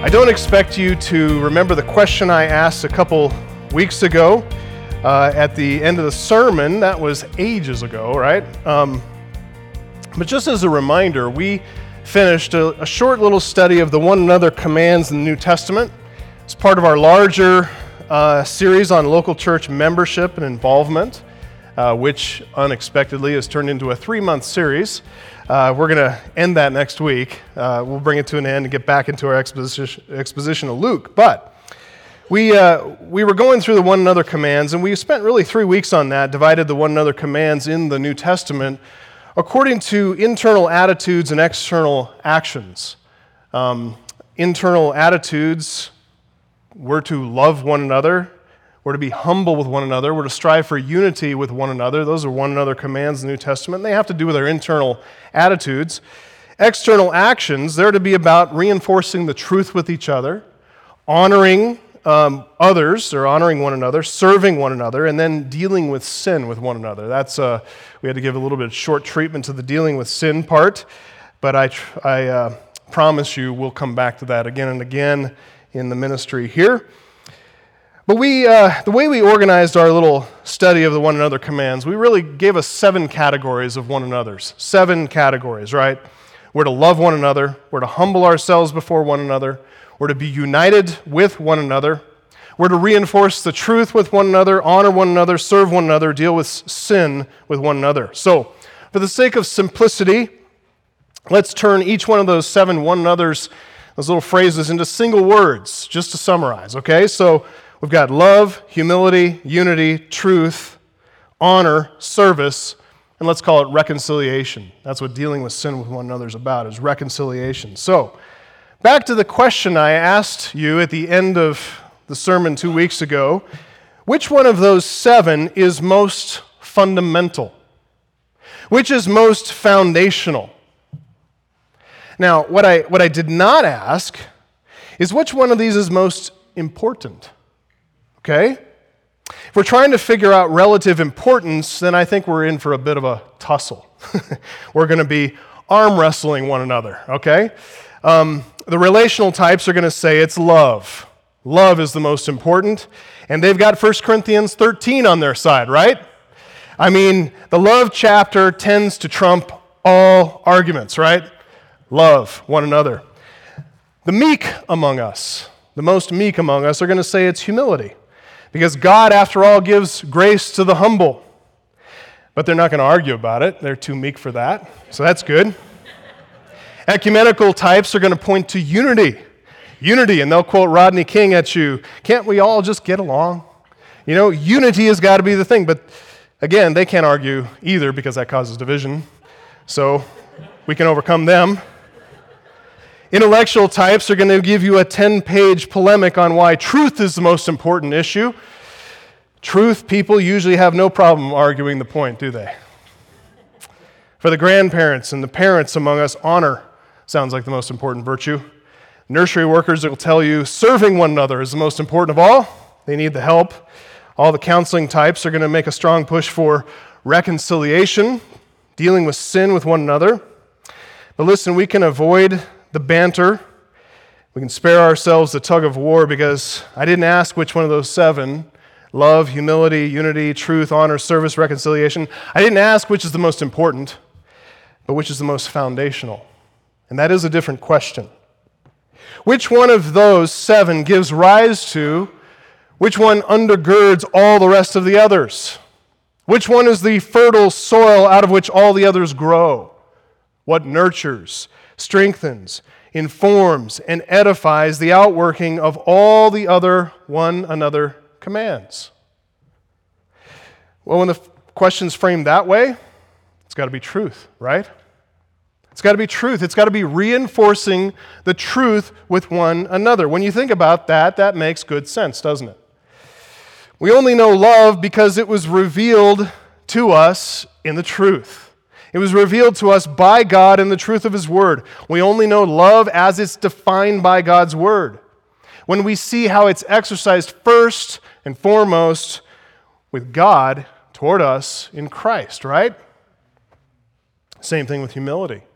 I don't expect you to remember the question I asked a couple weeks ago at the end of the sermon. That was ages ago, right? But just as a reminder, we finished a short little study of the one another commands in the New Testament. It's part of our larger series on local church membership and involvement, which unexpectedly has turned into a 3-month series. We're going to end that next week. We'll bring it to an end and get back into our exposition of Luke. But we were going through the one another commands, and we spent really 3 weeks on that, divided the one another commands in the New Testament according to internal attitudes and external actions. Internal attitudes, we're to love one another. We're to be humble with one another. We're to strive for unity with one another. Those are one another commands in the New Testament. They have to do with our internal attitudes. External actions, they're to be about reinforcing the truth with each other, honoring others, or honoring one another, serving one another, and then dealing with sin with one another. That's we had to give a little bit of short treatment to the dealing with sin part, but I promise you we'll come back to that again and again in the ministry here. But the way we organized our little study of the one another commands, we really gave us 7 categories of one another's. 7 categories, right? We're to love one another. We're to humble ourselves before one another. We're to be united with one another. We're to reinforce the truth with one another, honor one another, serve one another, deal with sin with one another. So, for the sake of simplicity, let's turn each one of those 7 one another's, those little phrases, into single words, just to summarize, okay? So, we've got love, humility, unity, truth, honor, service, and let's call it reconciliation. That's what dealing with sin with one another is about, is reconciliation. So, back to the question I asked you at the end of the sermon 2 weeks ago, which one of those 7 is most fundamental? Which is most foundational? Now, what I did not ask is which one of these is most important? Okay? If we're trying to figure out relative importance, then I think we're in for a bit of a tussle. We're going to be arm wrestling one another, okay? The relational types are going to say it's love. Love is the most important, and they've got 1 Corinthians 13 on their side, right? I mean, the love chapter tends to trump all arguments, right? Love one another. The meek among us, the most meek among us, are going to say it's humility. Because God, after all, gives grace to the humble. But they're not going to argue about it. They're too meek for that. So that's good. Ecumenical types are going to point to unity. Unity, and they'll quote Rodney King at you. Can't we all just get along? You know, unity has got to be the thing. But again, they can't argue either because that causes division. So we can overcome them. Intellectual types are going to give you a 10-page polemic on why truth is the most important issue. Truth people usually have no problem arguing the point, do they? For the grandparents and the parents among us, honor sounds like the most important virtue. Nursery workers will tell you serving one another is the most important of all. They need the help. All the counseling types are going to make a strong push for reconciliation, dealing with sin with one another. But listen, we can avoid the banter. We can spare ourselves the tug of war because I didn't ask which one of those 7, love, humility, unity, truth, honor, service, reconciliation. I didn't ask which is the most important, but which is the most foundational. And that is a different question. Which one of those 7 gives rise to, which one undergirds all the rest of the others? Which one is the fertile soil out of which all the others grow? What nurtures, strengthens, informs, and edifies the outworking of all the other one another commands? Well, when the question's framed that way, it's got to be truth, right? It's got to be truth. It's got to be reinforcing the truth with one another. When you think about that, that makes good sense, doesn't it? We only know love because it was revealed to us in the truth. It was revealed to us by God in the truth of His Word. We only know love as it's defined by God's Word. When we see how it's exercised first and foremost with God toward us in Christ, right? Same thing with humility.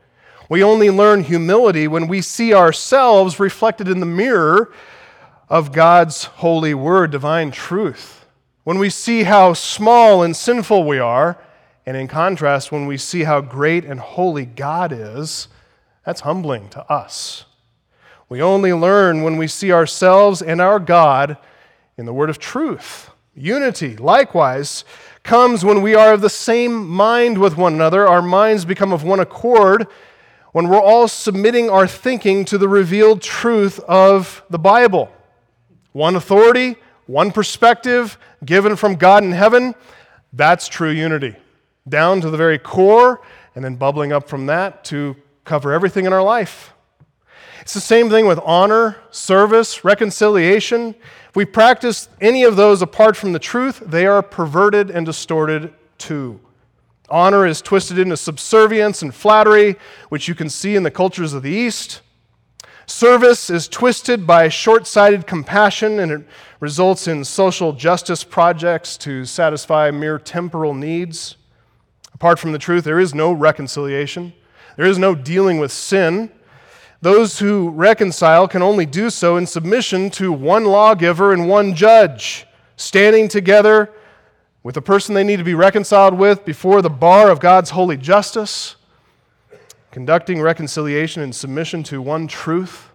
We only learn humility when we see ourselves reflected in the mirror of God's holy word, divine truth. When we see how small and sinful we are, and in contrast, when we see how great and holy God is, that's humbling to us. We only learn when we see ourselves and our God in the word of truth. Unity, likewise, comes when we are of the same mind with one another. Our minds become of one accord when we're all submitting our thinking to the revealed truth of the Bible. One authority, one perspective given from God in heaven, that's true unity. Down to the very core, and then bubbling up from that to cover everything in our life. It's the same thing with honor, service, reconciliation. If we practice any of those apart from the truth, they are perverted and distorted too. Honor is twisted into subservience and flattery, which you can see in the cultures of the East. Service is twisted by short-sighted compassion, and it results in social justice projects to satisfy mere temporal needs. Apart from the truth, there is no reconciliation. There is no dealing with sin. Those who reconcile can only do so in submission to one lawgiver and one judge, standing together with the person they need to be reconciled with before the bar of God's holy justice, conducting reconciliation in submission to one truth.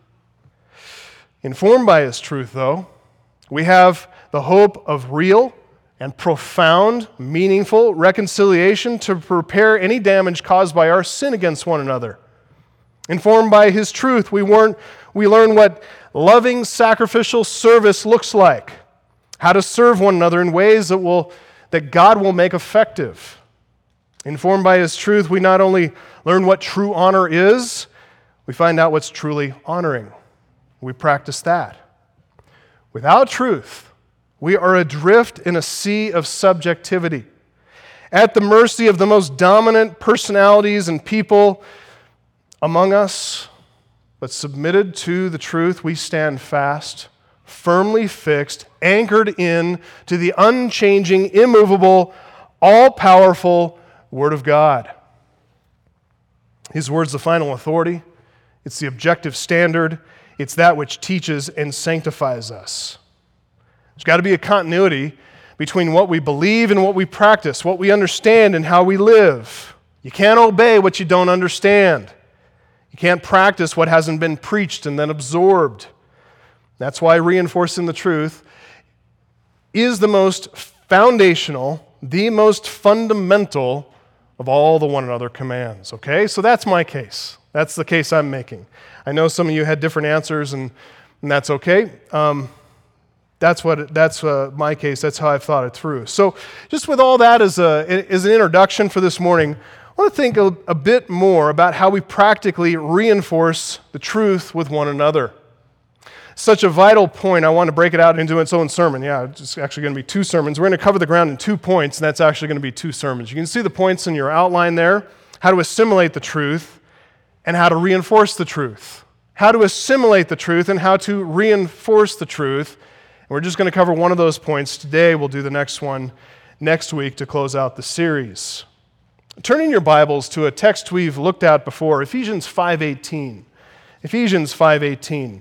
Informed by His truth, though, we have the hope of real and profound, meaningful reconciliation to repair any damage caused by our sin against one another. Informed by His truth, we learn what loving sacrificial service looks like, how to serve one another in ways that God will make effective. Informed by His truth, we not only learn what true honor is, we find out what's truly honoring. We practice that. Without truth, we are adrift in a sea of subjectivity, at the mercy of the most dominant personalities and people among us, but submitted to the truth, we stand fast, firmly fixed, anchored in to the unchanging, immovable, all-powerful Word of God. His Word's the final authority. It's the objective standard. It's that which teaches and sanctifies us. There's got to be a continuity between what we believe and what we practice, what we understand and how we live. You can't obey what you don't understand. You can't practice what hasn't been preached and then absorbed. That's why reinforcing the truth is the most foundational, the most fundamental of all the one another commands. Okay? So that's my case. That's the case I'm making. I know some of you had different answers, and that's okay. That's my case. That's how I've thought it through. So just with all that as an introduction for this morning, I want to think a bit more about how we practically reinforce the truth with one another. Such a vital point, I want to break it out into its own sermon. Yeah, it's actually going to be 2 sermons. We're going to cover the ground in 2 points, and that's actually going to be 2 sermons. You can see the points in your outline there, how to assimilate the truth and how to reinforce the truth. How to assimilate the truth and how to reinforce the truth. And we're just going to cover one of those points today. We'll do the next one next week to close out the series. Turning your Bibles to a text we've looked at before, Ephesians 5:18. Ephesians 5:18.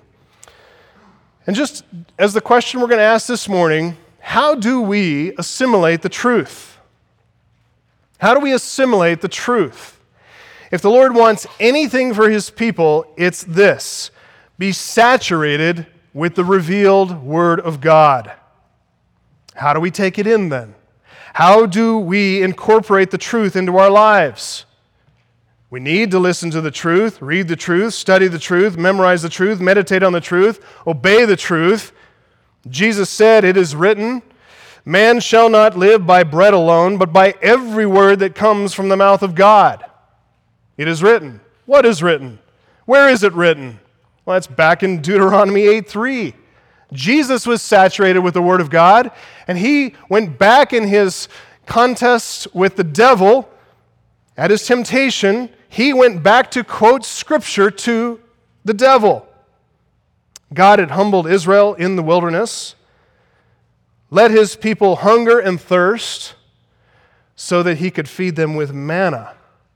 And just as the question we're going to ask this morning, how do we assimilate the truth? How do we assimilate the truth? If the Lord wants anything for His people, it's this: be saturated with the revealed Word of God. How do we take it in then? How do we incorporate the truth into our lives? We need to listen to the truth, read the truth, study the truth, memorize the truth, meditate on the truth, obey the truth. Jesus said, "It is written, man shall not live by bread alone, but by every word that comes from the mouth of God." It is written. What is written? Where is it written? Well, that's back in Deuteronomy 8:3. Jesus was saturated with the Word of God, and he went back in his contest with the devil at his temptation. He went back to quote Scripture to the devil. God had humbled Israel in the wilderness, let His people hunger and thirst so that He could feed them with manna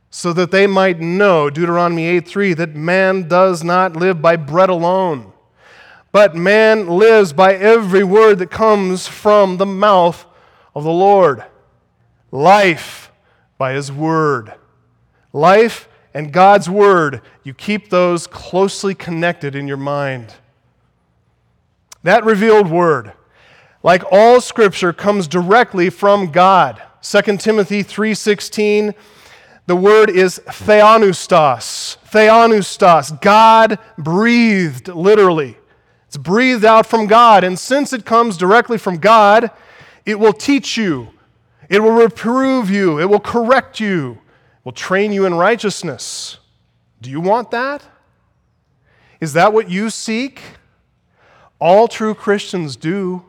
so that they might know, Deuteronomy 8:3, that man does not live by bread alone, but man lives by every word that comes from the mouth of the Lord. Life by His word. Life and God's word, you keep those closely connected in your mind. That revealed word, like all Scripture, comes directly from God. 2 Timothy 3:16, the word is theopneustos. Theopneustos, God breathed, literally. It's breathed out from God, and since it comes directly from God, it will teach you, it will reprove you, it will correct you, it will train you in righteousness. Do you want that? Is that what you seek? All true Christians do.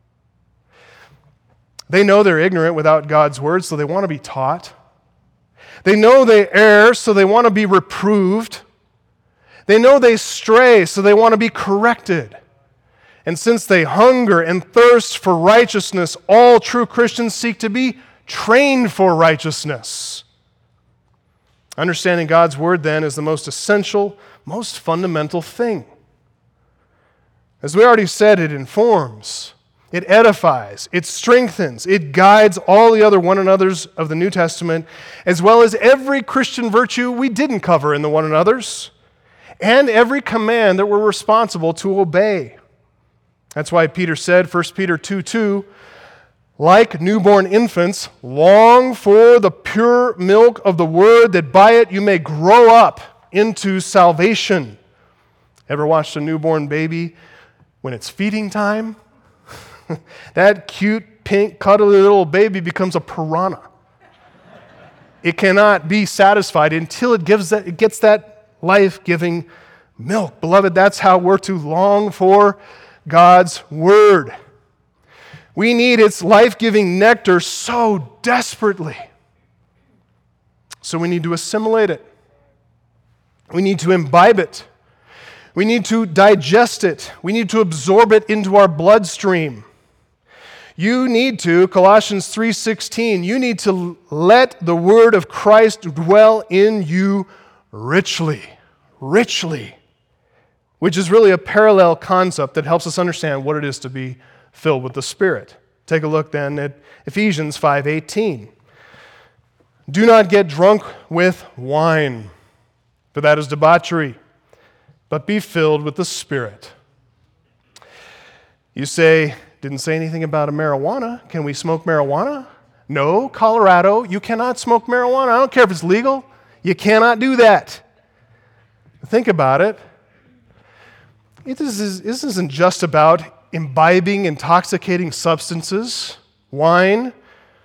They know they're ignorant without God's word, so they want to be taught. They know they err, so they want to be reproved. They know they stray, so they want to be corrected. And since they hunger and thirst for righteousness, all true Christians seek to be trained for righteousness. Understanding God's word, then, is the most essential, most fundamental thing. As we already said, it informs, it edifies, it strengthens, it guides all the other one another's of the New Testament, as well as every Christian virtue we didn't cover in the one another's, and every command that we're responsible to obey. That's why Peter said, 1 Peter 2:2, like newborn infants, long for the pure milk of the word, that by it you may grow up into salvation. Ever watched a newborn baby when it's feeding time? That cute, pink, cuddly little baby becomes a piranha. It cannot be satisfied until it gets that life-giving milk. Beloved, that's how we're to long for God's word. We need its life-giving nectar so desperately. So we need to assimilate it. We need to imbibe it. We need to digest it. We need to absorb it into our bloodstream. You need to, Colossians 3:16, you need to let the word of Christ dwell in you richly, which is really a parallel concept that helps us understand what it is to be filled with the Spirit. Take a look then at Ephesians 5:18. Do not get drunk with wine, for that is debauchery, but be filled with the Spirit. You say, didn't say anything about a marijuana. Can we smoke marijuana? No, Colorado, you cannot smoke marijuana. I don't care if it's legal. You cannot do that. Think about it. This isn't just about imbibing intoxicating substances, wine,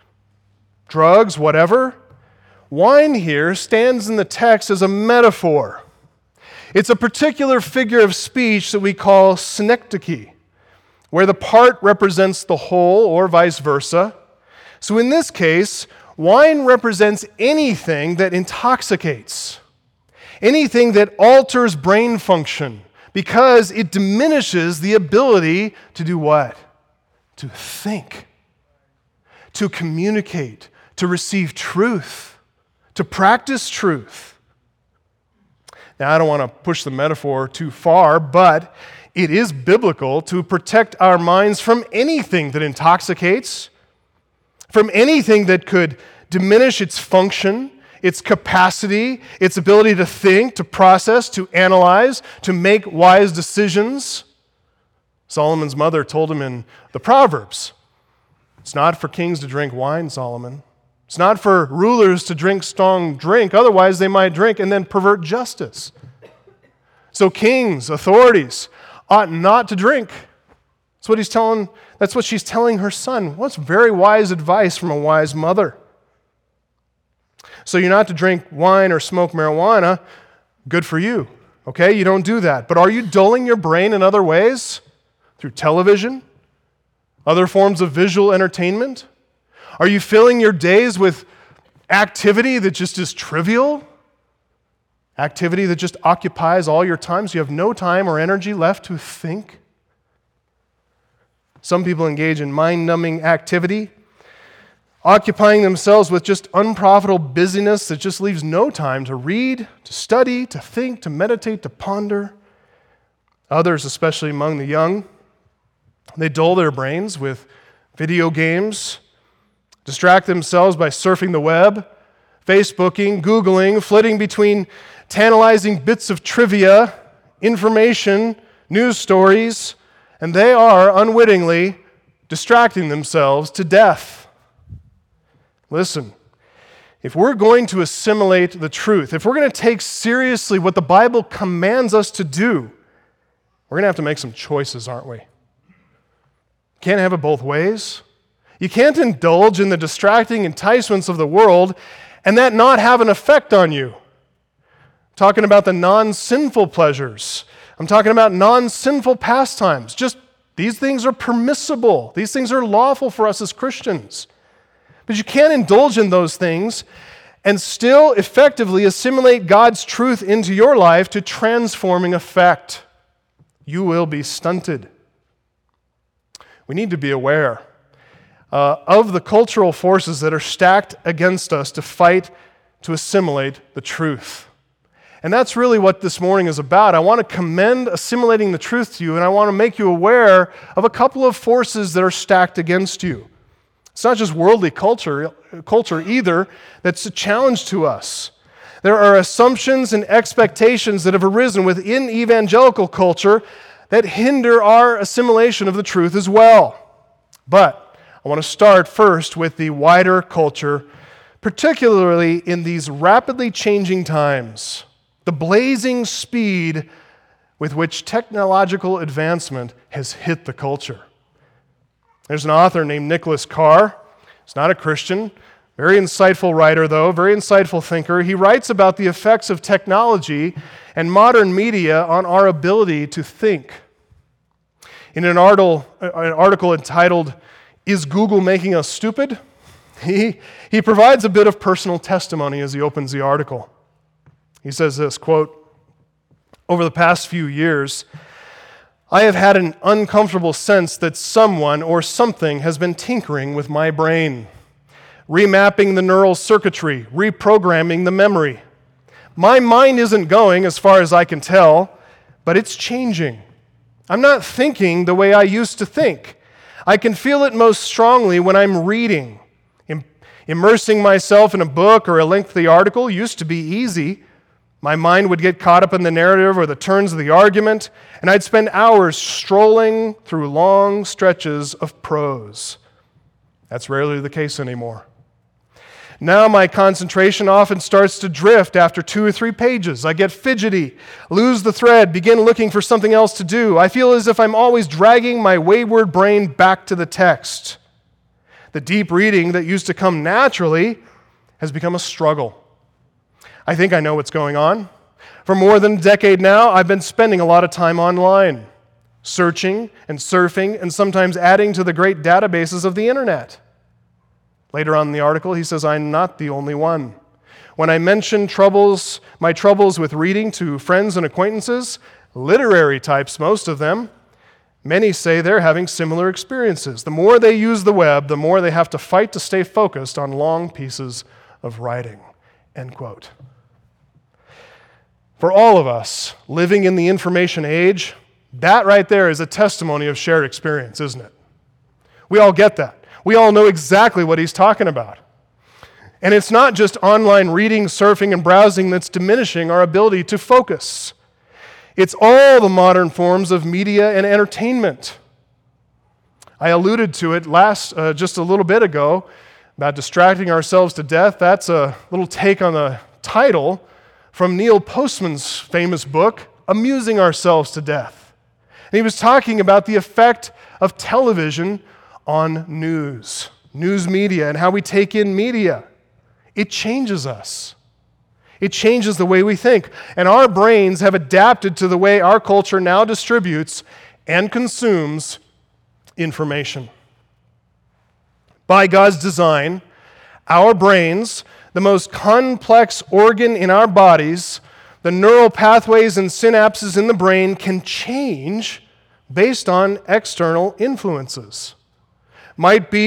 drugs, whatever. Wine here stands in the text as a metaphor. It's a particular figure of speech that we call synecdoche, where the part represents the whole or vice versa. So in this case, wine represents anything that intoxicates, anything that alters brain function, because it diminishes the ability to do what? To think, to communicate, to receive truth, to practice truth. Now, I don't want to push the metaphor too far, but it is biblical to protect our minds from anything that intoxicates, from anything that could diminish its function, its capacity, its ability to think, to process, to analyze, to make wise decisions. Solomon's mother told him in the Proverbs, it's not for kings to drink wine, Solomon. It's not for rulers to drink strong drink, otherwise they might drink and then pervert justice. So kings, authorities, ought not to drink. That's what she's telling her son. Well, that's very wise advice from a wise mother. So you're not to drink wine or smoke marijuana. Good for you. Okay, you don't do that. But are you dulling your brain in other ways? Through television? Other forms of visual entertainment? Are you filling your days with activity that just is trivial? Activity that just occupies all your time so you have no time or energy left to think? Some people engage in mind-numbing activity occupying themselves with just unprofitable busyness that just leaves no time to read, to study, to think, to meditate, to ponder. Others, especially among the young, they dull their brains with video games, distract themselves by surfing the web, Facebooking, Googling, flitting between tantalizing bits of trivia, information, news stories, and they are unwittingly distracting themselves to death. Listen, if we're going to assimilate the truth, if we're going to take seriously what the Bible commands us to do, we're going to have to make some choices, aren't we? Can't have it both ways. You can't indulge in the distracting enticements of the world and that not have an effect on you. I'm talking about the non-sinful pleasures. I'm talking about non-sinful pastimes. Just these things are permissible. These things are lawful for us as Christians. But you can't indulge in those things and still effectively assimilate God's truth into your life to transforming effect. You will be stunted. We need to be aware of the cultural forces that are stacked against us to fight to assimilate the truth. And that's really what this morning is about. I want to commend assimilating the truth to you, and I want to make you aware of a couple of forces that are stacked against you. It's not just worldly culture either that's a challenge to us. There are assumptions and expectations that have arisen within evangelical culture that hinder our assimilation of the truth as well. But I want to start first with the wider culture, particularly in these rapidly changing times, the blazing speed with which technological advancement has hit the culture. There's an author named Nicholas Carr. He's not a Christian, very insightful writer though, very insightful thinker. He writes about the effects of technology and modern media on our ability to think. In an article entitled, "Is Google Making Us Stupid?" He provides a bit of personal testimony as he opens the article. He says this, quote, "Over the past few years, I have had an uncomfortable sense that someone or something has been tinkering with my brain, remapping the neural circuitry, reprogramming the memory. My mind isn't going as far as I can tell, but it's changing. I'm not thinking the way I used to think. I can feel it most strongly when I'm reading. Immersing myself in a book or a lengthy article used to be easy. My mind would get caught up in the narrative or the turns of the argument, and I'd spend hours strolling through long stretches of prose. That's rarely the case anymore. Now my concentration often starts to drift after 2 or 3 pages. I get fidgety, lose the thread, begin looking for something else to do. I feel as if I'm always dragging my wayward brain back to the text. The deep reading that used to come naturally has become a struggle. I think I know what's going on. For more than a decade now, I've been spending a lot of time online, searching and surfing and sometimes adding to the great databases of the internet." Later on in the article, he says, "I'm not the only one. When I mention my troubles with reading to friends and acquaintances, literary types, most of them, many say they're having similar experiences. The more they use the web, the more they have to fight to stay focused on long pieces of writing." End quote. For all of us living in the information age, that right there is a testimony of shared experience, isn't it? We all get that. We all know exactly what he's talking about. And it's not just online reading, surfing, and browsing that's diminishing our ability to focus. It's all the modern forms of media and entertainment. I alluded to it just a little bit ago about distracting ourselves to death. That's a little take on the title from Neil Postman's famous book, Amusing Ourselves to Death. And he was talking about the effect of television on news media, and how we take in media. It changes us. It changes the way we think. And our brains have adapted to the way our culture now distributes and consumes information. By God's design, our brains, the most complex organ in our bodies, the neural pathways and synapses in the brain can change based on external influences. Might be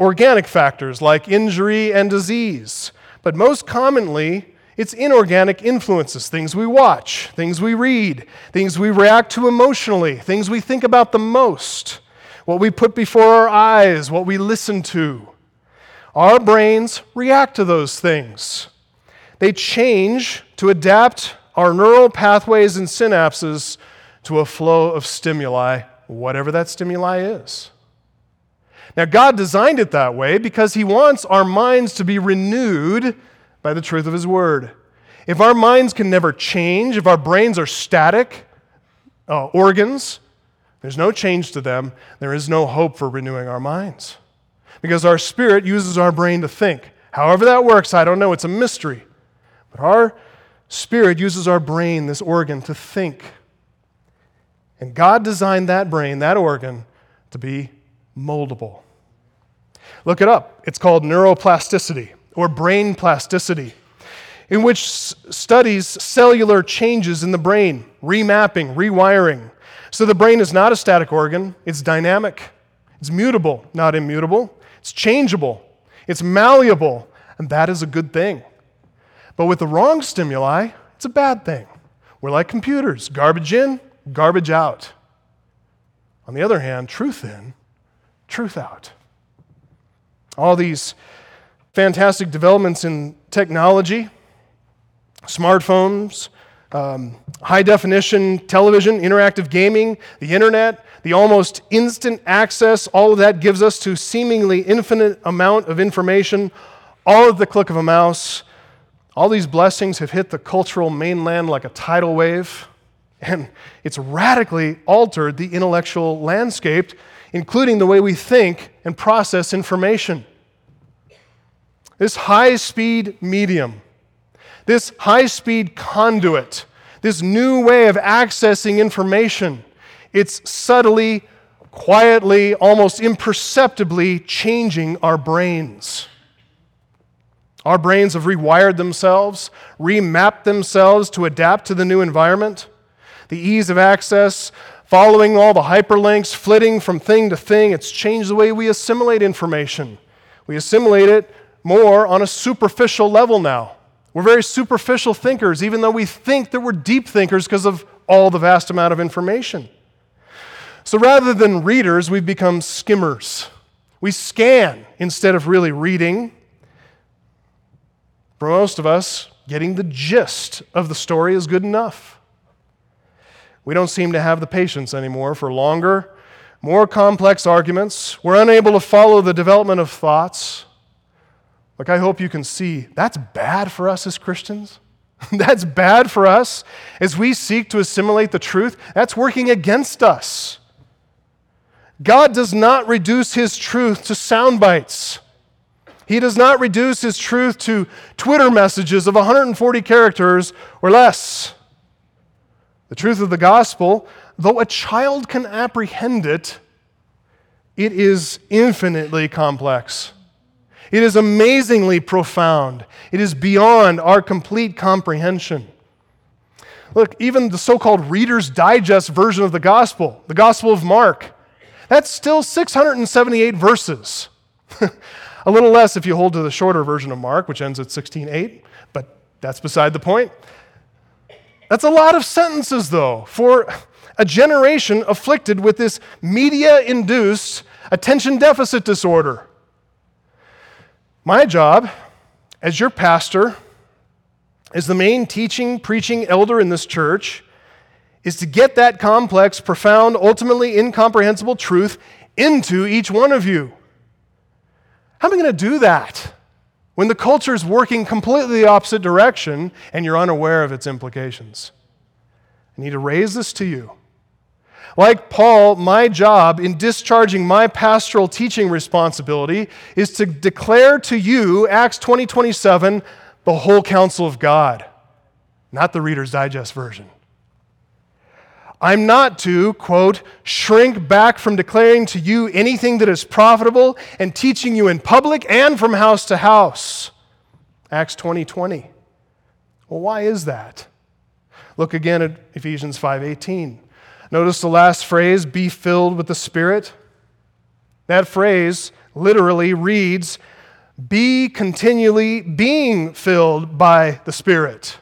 organic factors like injury and disease. But most commonly, it's inorganic influences, things we watch, things we read, things we react to emotionally, things we think about the most, what we put before our eyes, what we listen to. Our brains react to those things. They change to adapt our neural pathways and synapses to a flow of stimuli, whatever that stimuli is. Now, God designed it that way because He wants our minds to be renewed by the truth of His Word. If our minds can never change, if our brains are static organs, there's no change to them, there is no hope for renewing our minds. Because our spirit uses our brain to think. However that works, I don't know, it's a mystery. But our spirit uses our brain, this organ, to think. And God designed that brain, that organ, to be moldable. Look it up. It's called neuroplasticity or brain plasticity, in which studies cellular changes in the brain, remapping, rewiring. So the brain is not a static organ. It's dynamic. It's mutable, not immutable. It's changeable. It's malleable, and that is a good thing. But with the wrong stimuli, it's a bad thing. We're like computers, garbage in, garbage out. On the other hand, truth in, truth out. All these fantastic developments in technology, smartphones, high-definition television, interactive gaming, the internet, the almost instant access, all of that gives us to seemingly infinite amount of information, all at the click of a mouse. All these blessings have hit the cultural mainland like a tidal wave, and it's radically altered the intellectual landscape, including the way we think and process information. This high-speed medium, this high-speed conduit, this new way of accessing information, it's subtly, quietly, almost imperceptibly changing our brains. Our brains have rewired themselves, remapped themselves to adapt to the new environment. The ease of access, following all the hyperlinks, flitting from thing to thing, it's changed the way we assimilate information. We assimilate it more on a superficial level now. We're very superficial thinkers, even though we think that we're deep thinkers because of all the vast amount of information. So rather than readers, we've become skimmers. We scan instead of really reading. For most of us, getting the gist of the story is good enough. We don't seem to have the patience anymore for longer, more complex arguments. We're unable to follow the development of thoughts. Look, I hope you can see that's bad for us as Christians. That's bad for us as we seek to assimilate the truth. That's working against us. God does not reduce His truth to sound bites. He does not reduce His truth to Twitter messages of 140 characters or less. The truth of the gospel, though a child can apprehend it, it is infinitely complex. It is amazingly profound. It is beyond our complete comprehension. Look, even the so-called Reader's Digest version of the Gospel of Mark, that's still 678 verses. A little less if you hold to the shorter version of Mark, which ends at 16:8, but that's beside the point. That's a lot of sentences, though, for a generation afflicted with this media-induced attention deficit disorder. My job as your pastor, as the main teaching, preaching elder in this church, is to get that complex, profound, ultimately incomprehensible truth into each one of you. How am I going to do that when the culture is working completely the opposite direction and you're unaware of its implications? I need to raise this to you. Like Paul, my job in discharging my pastoral teaching responsibility is to declare to you, Acts 20:27, the whole counsel of God, not the Reader's Digest version. I'm not to, quote, shrink back from declaring to you anything that is profitable and teaching you in public and from house to house. Acts 20:20. Well, why is that? Look again at Ephesians 5:18. Notice the last phrase, be filled with the Spirit. That phrase, literally reads, be continually being filled by the Spirit.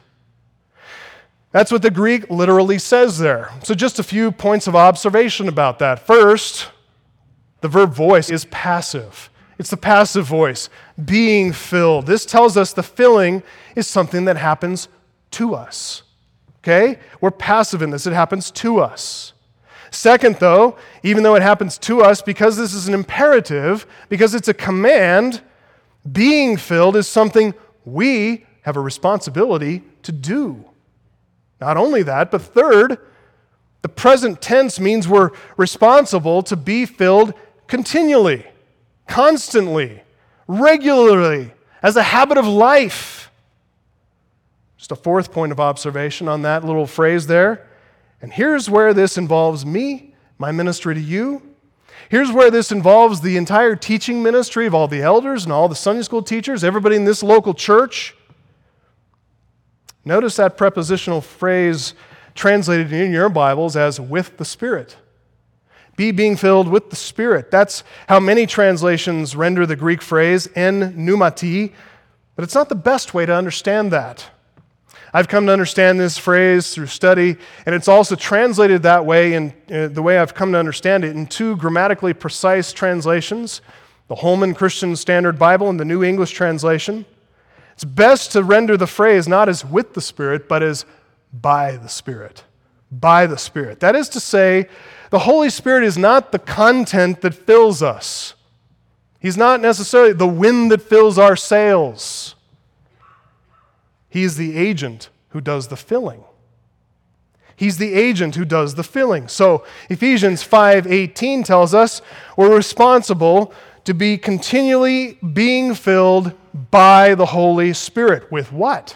That's what the Greek literally says there. So just a few points of observation about that. First, the verb voice is passive. It's the passive voice, being filled. This tells us the filling is something that happens to us. Okay? We're passive in this. It happens to us. Second, though, even though it happens to us, because this is an imperative, because it's a command, being filled is something we have a responsibility to do. Not only that, but third, the present tense means we're responsible to be filled continually, constantly, regularly, as a habit of life. Just a fourth point of observation on that little phrase there. And here's where this involves me, my ministry to you. Here's where this involves the entire teaching ministry of all the elders and all the Sunday school teachers, everybody in this local church. Notice that prepositional phrase translated in your Bibles as with the Spirit. Be being filled with the Spirit. That's how many translations render the Greek phrase en pneumati, but it's not the best way to understand that. I've come to understand this phrase through study, and it's also translated that way in the way I've come to understand it in two grammatically precise translations, the Holman Christian Standard Bible and the New English Translation. It's best to render the phrase not as with the Spirit, but as by the Spirit. By the Spirit. That is to say, the Holy Spirit is not the content that fills us. He's not necessarily the wind that fills our sails. He's the agent who does the filling. He's the agent who does the filling. So Ephesians 5:18 tells us we're responsible to be continually being filled by the Holy Spirit. With what?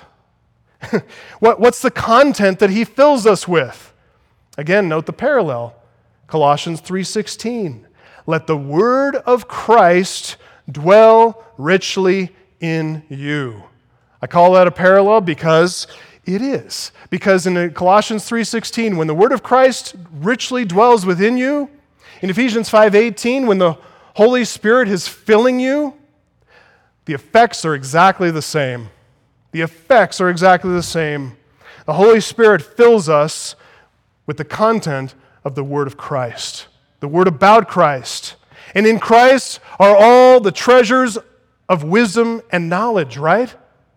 What's the content that He fills us with? Again, note the parallel. Colossians 3:16. Let the word of Christ dwell richly in you. I call that a parallel because it is. Because in Colossians 3:16, when the word of Christ richly dwells within you, in Ephesians 5:18, when the Holy Spirit is filling you, the effects are exactly the same. The effects are exactly the same. The Holy Spirit fills us with the content of the Word of Christ, the Word about Christ. And in Christ are all the treasures of wisdom and knowledge, right?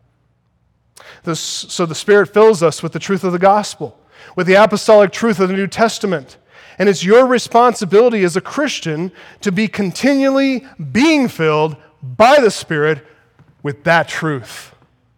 So the Spirit fills us with the truth of the gospel, with the apostolic truth of the New Testament. And it's your responsibility as a Christian to be continually being filled by the Spirit with that truth.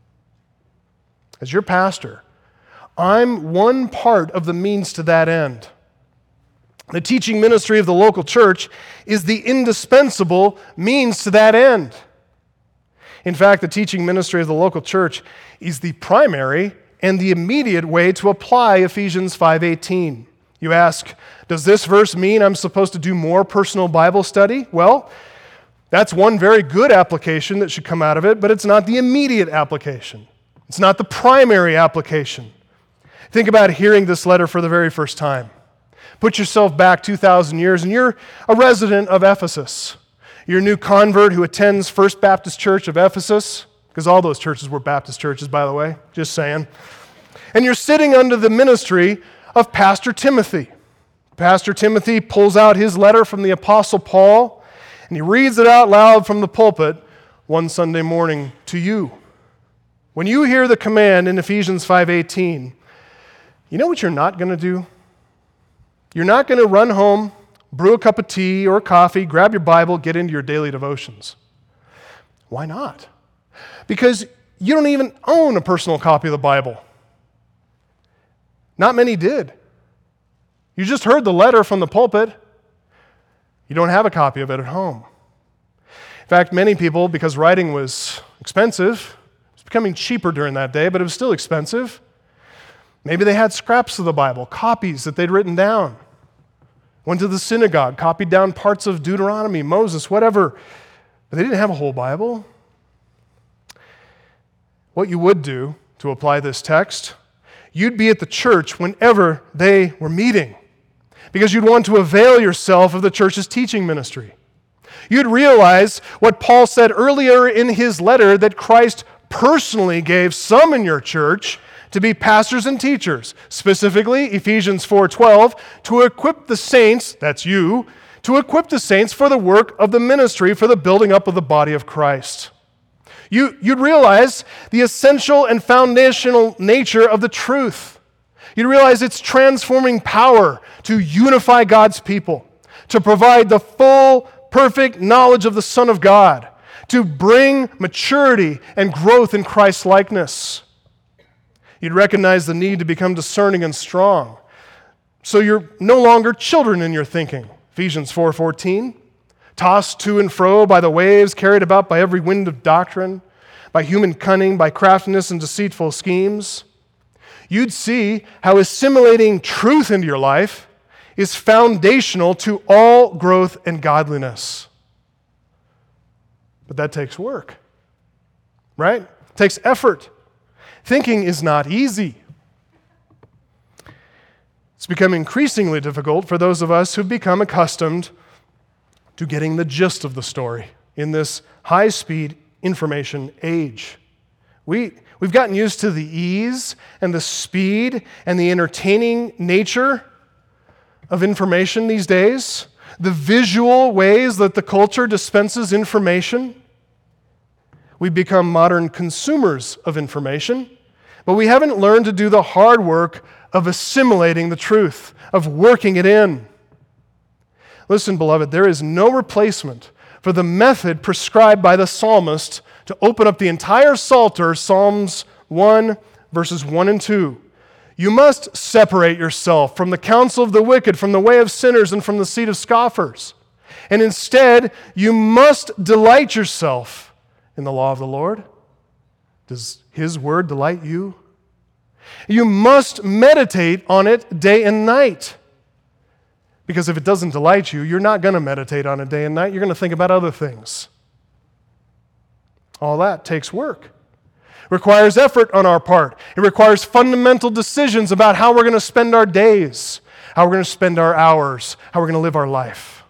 As your pastor, I'm one part of the means to that end. The teaching ministry of the local church is the indispensable means to that end. In fact, the teaching ministry of the local church is the primary and the immediate way to apply Ephesians 5:18. You ask, does this verse mean I'm supposed to do more personal Bible study? Well, that's one very good application that should come out of it, but it's not the immediate application. It's not the primary application. Think about hearing this letter for the very first time. Put yourself back 2,000 years, and you're a resident of Ephesus. You're a new convert who attends First Baptist Church of Ephesus, because all those churches were Baptist churches, by the way, just saying. And you're sitting under the ministry of Pastor Timothy. Pastor Timothy pulls out his letter from the Apostle Paul, and he reads it out loud from the pulpit one Sunday morning to you. When you hear the command in Ephesians 5:18, you know what you're not going to do? You're not going to run home, brew a cup of tea or coffee, grab your Bible, get into your daily devotions. Why not? Because you don't even own a personal copy of the Bible. Not many did. You just heard the letter from the pulpit. You don't have a copy of it at home. In fact, many people, because writing was expensive, it was becoming cheaper during that day, but it was still expensive. Maybe they had scraps of the Bible, copies that they'd written down. Went to the synagogue, copied down parts of Deuteronomy, Moses, whatever. But they didn't have a whole Bible. What you would do to apply this text, you'd be at the church whenever they were meeting, because you'd want to avail yourself of the church's teaching ministry. You'd realize what Paul said earlier in his letter, that Christ personally gave some in your church to be pastors and teachers, specifically Ephesians 4:12, to equip the saints, that's you, to equip the saints for the work of the ministry, for the building up of the body of Christ. You'd realize the essential and foundational nature of the truth. You'd realize its transforming power to unify God's people, to provide the full, perfect knowledge of the Son of God, to bring maturity and growth in Christ's likeness. You'd recognize the need to become discerning and strong, so you're no longer children in your thinking. Ephesians 4:14, tossed to and fro by the waves, carried about by every wind of doctrine, by human cunning, by craftiness and deceitful schemes. You'd see how assimilating truth into your life is foundational to all growth and godliness. But that takes work, right? It takes effort. Thinking is not easy. It's become increasingly difficult for those of us who've become accustomed to getting the gist of the story in this high-speed information age. We've gotten used to the ease and the speed and the entertaining nature of information these days, the visual ways that the culture dispenses information. We've become modern consumers of information, but we haven't learned to do the hard work of assimilating the truth, of working it in. Listen, beloved, there is no replacement for the method prescribed by the psalmist to open up the entire Psalter, Psalms 1, verses 1 and 2. You must separate yourself from the counsel of the wicked, from the way of sinners, and from the seat of scoffers. And instead, you must delight yourself in the law of the Lord. Does His word delight you? You must meditate on it day and night. Because if it doesn't delight you, you're not going to meditate on it day and night. You're going to think about other things. All that takes work. Requires effort on our part. It requires fundamental decisions about how we're going to spend our days, how we're going to spend our hours, how we're going to live our life.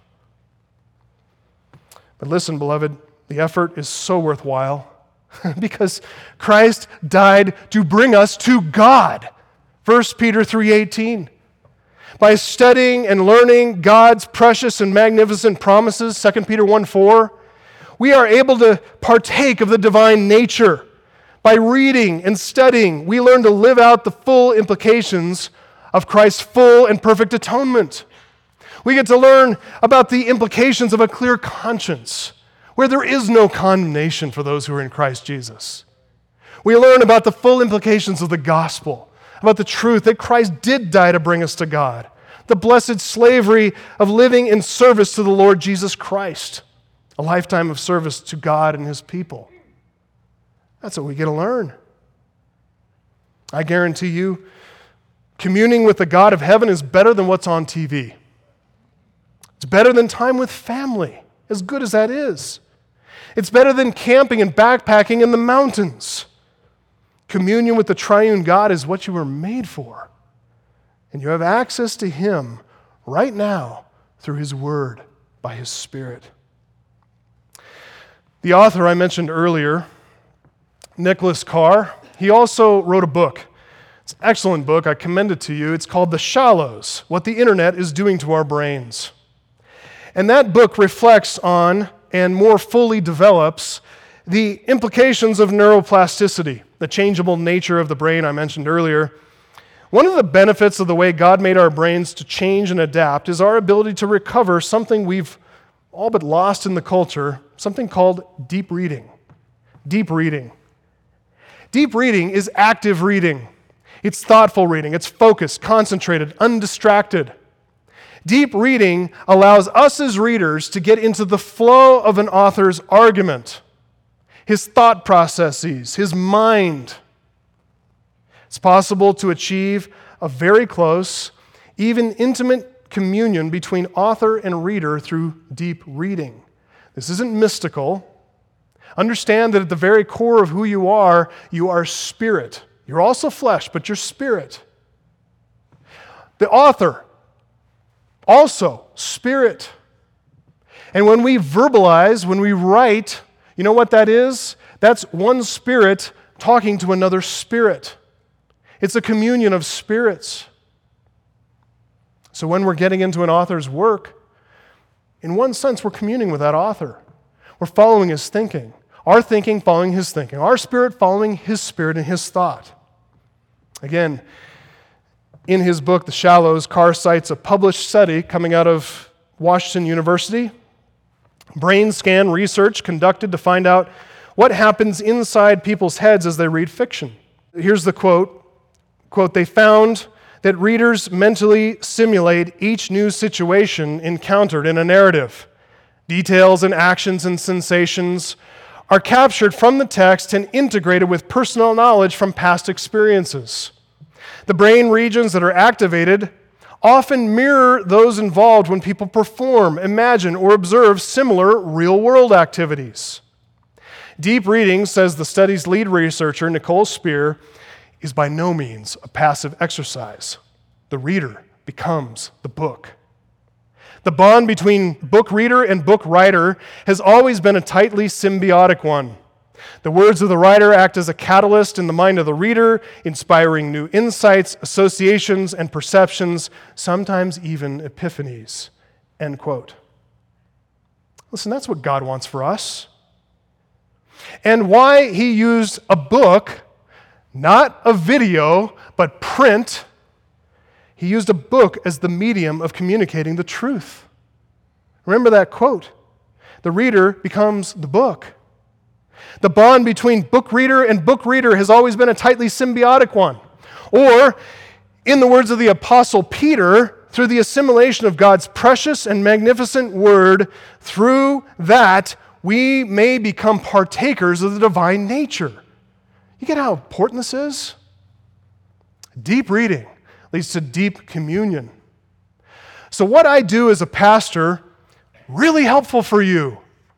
But listen, beloved, the effort is so worthwhile because Christ died to bring us to God. 1 Peter 3:18. By studying and learning God's precious and magnificent promises, 2 Peter 1:4, we are able to partake of the divine nature. By reading and studying, we learn to live out the full implications of Christ's full and perfect atonement. We get to learn about the implications of a clear conscience, where there is no condemnation for those who are in Christ Jesus. We learn about the full implications of the gospel, about the truth that Christ did die to bring us to God, the blessed slavery of living in service to the Lord Jesus Christ, a lifetime of service to God and His people. That's what we get to learn. I guarantee you, communing with the God of heaven is better than what's on TV. It's better than time with family, as good as that is. It's better than camping and backpacking in the mountains. Communion with the triune God is what you were made for. And you have access to Him right now through His Word, by His Spirit. The author I mentioned earlier, Nicholas Carr, he also wrote a book. It's an excellent book. I commend it to you. It's called The Shallows, What the Internet is Doing to Our Brains. And that book reflects on and more fully develops the implications of neuroplasticity, the changeable nature of the brain I mentioned earlier. One of the benefits of the way God made our brains to change and adapt is our ability to recover something we've all but lost in the culture, something called deep reading. Deep reading. Deep reading is active reading. It's thoughtful reading. It's focused, concentrated, undistracted. Deep reading allows us as readers to get into the flow of an author's argument, his thought processes, his mind. It's possible to achieve a very close, even intimate communion between author and reader through deep reading. This isn't mystical. Understand that at the very core of who you are spirit. You're also flesh, but you're spirit. The author, also spirit. And when we verbalize, when we write, you know what that is? That's one spirit talking to another spirit. It's a communion of spirits. So when we're getting into an author's work, in one sense, we're communing with that author. We're following his thinking. Our thinking following his thinking. Our spirit following his spirit and his thought. Again, in his book, The Shallows, Carr cites a published study coming out of Washington University. Brain scan research conducted to find out what happens inside people's heads as they read fiction. Here's the quote. Quote, they found that readers mentally simulate each new situation encountered in a narrative. Details and actions and sensations are captured from the text and integrated with personal knowledge from past experiences. The brain regions that are activated often mirror those involved when people perform, imagine, or observe similar real-world activities. Deep reading, says the study's lead researcher, Nicole Spear, is by no means a passive exercise. The reader becomes the book. The bond between book reader and book writer has always been a tightly symbiotic one. The words of the writer act as a catalyst in the mind of the reader, inspiring new insights, associations, and perceptions, sometimes even epiphanies. End quote. Listen, that's what God wants for us. And why he used a book, not a video, but print. He used a book as the medium of communicating the truth. Remember that quote. The reader becomes the book. The bond between book reader and book reader has always been a tightly symbiotic one. Or, in the words of the Apostle Peter, through the assimilation of God's precious and magnificent word, through that we may become partakers of the divine nature. You get how important this is? Deep reading leads to deep communion. So what I do as a pastor, really helpful for you.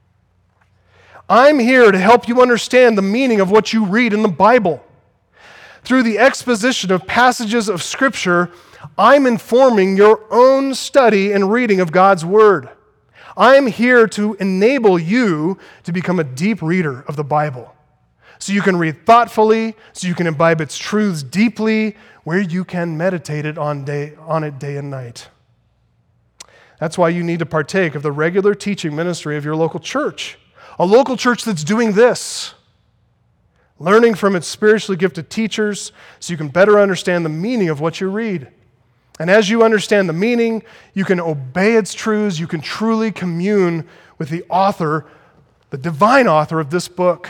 I'm here to help you understand the meaning of what you read in the Bible. Through the exposition of passages of Scripture, I'm informing your own study and reading of God's Word. I'm here to enable you to become a deep reader of the Bible. So you can read thoughtfully, so you can imbibe its truths deeply, where you can meditate on it day and night. That's why you need to partake of the regular teaching ministry of your local church. A local church that's doing this, learning from its spiritually gifted teachers so you can better understand the meaning of what you read. And as you understand the meaning, you can obey its truths, you can truly commune with the author, the divine author of this book.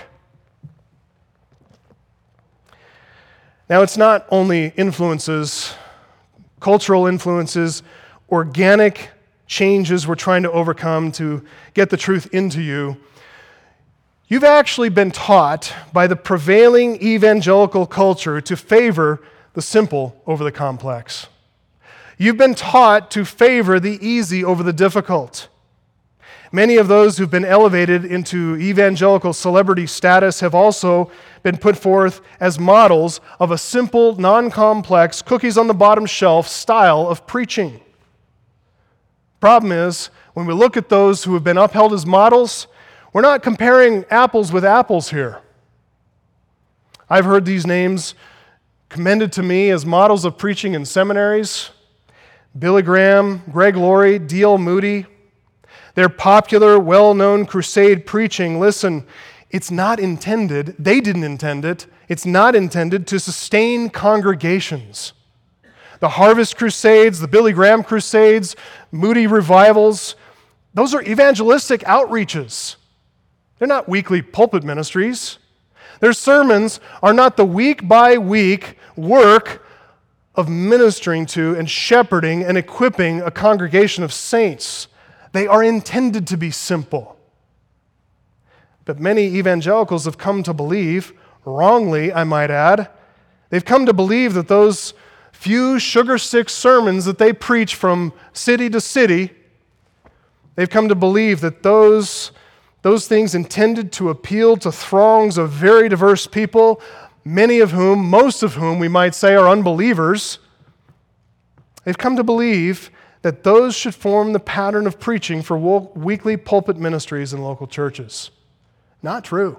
Now, it's not only influences, cultural influences, organic changes we're trying to overcome to get the truth into you. You've actually been taught by the prevailing evangelical culture to favor the simple over the complex. You've been taught to favor the easy over the difficult. Many of those who've been elevated into evangelical celebrity status have also been put forth as models of a simple, non-complex, cookies on the bottom shelf style of preaching. Problem is, when we look at those who have been upheld as models, we're not comparing apples with apples here. I've heard these names commended to me as models of preaching in seminaries. Billy Graham, Greg Laurie, D.L. Moody. Their popular, well-known crusade preaching, listen, it's not intended, they didn't intend it, it's not intended to sustain congregations. The Harvest Crusades, the Billy Graham Crusades, Moody revivals, those are evangelistic outreaches. They're not weekly pulpit ministries. Their sermons are not the week-by-week work of ministering to and shepherding and equipping a congregation of saints. They are intended to be simple. But many evangelicals have come to believe, wrongly I might add, they've come to believe that those few sugar stick sermons that they preach from city to city, they've come to believe that those things intended to appeal to throngs of very diverse people, many of whom, most of whom we might say are unbelievers, they've come to believe that those should form the pattern of preaching for weekly pulpit ministries in local churches. Not true.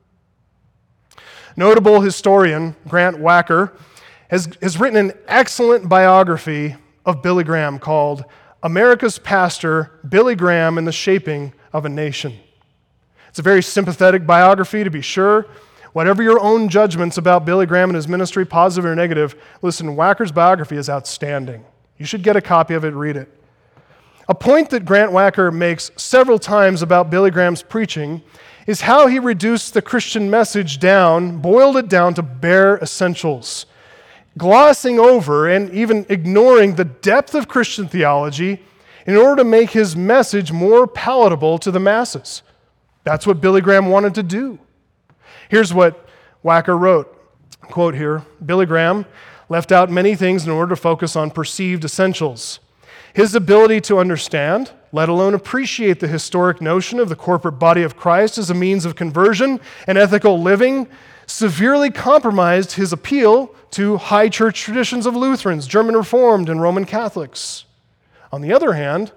Notable historian Grant Wacker has written an excellent biography of Billy Graham called America's Pastor, Billy Graham and the Shaping of a Nation. It's a very sympathetic biography, to be sure. Whatever your own judgments about Billy Graham and his ministry, positive or negative, listen, Wacker's biography is outstanding. You should get a copy of it, read it. A point that Grant Wacker makes several times about Billy Graham's preaching is how he reduced the Christian message down, boiled it down to bare essentials, glossing over and even ignoring the depth of Christian theology in order to make his message more palatable to the masses. That's what Billy Graham wanted to do. Here's what Wacker wrote, quote here, Billy Graham left out many things in order to focus on perceived essentials. His ability to understand, let alone appreciate the historic notion of the corporate body of Christ as a means of conversion and ethical living, severely compromised his appeal to high church traditions of Lutherans, German Reformed, and Roman Catholics. On the other hand,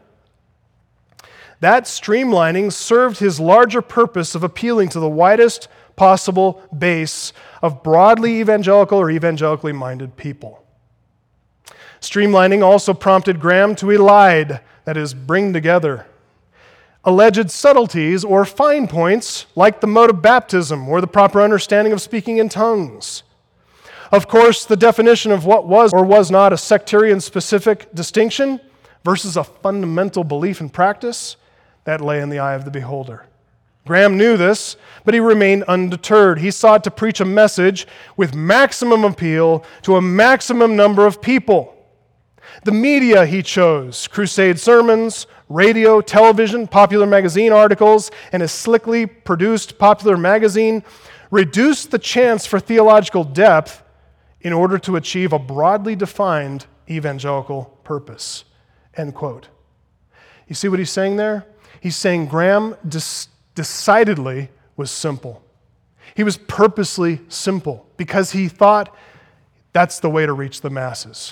that streamlining served his larger purpose of appealing to the widest possible base of broadly evangelical or evangelically minded people. Streamlining also prompted Graham to elide, that is, bring together, alleged subtleties or fine points like the mode of baptism or the proper understanding of speaking in tongues. Of course, the definition of what was or was not a sectarian-specific distinction versus a fundamental belief and practice, that lay in the eye of the beholder. Graham knew this, but he remained undeterred. He sought to preach a message with maximum appeal to a maximum number of people. The media he chose, crusade sermons, radio, television, popular magazine articles, and a slickly produced popular magazine, reduced the chance for theological depth in order to achieve a broadly defined evangelical purpose. End quote. You see what he's saying there? He's saying Graham decidedly was simple. He was purposely simple because he thought that's the way to reach the masses.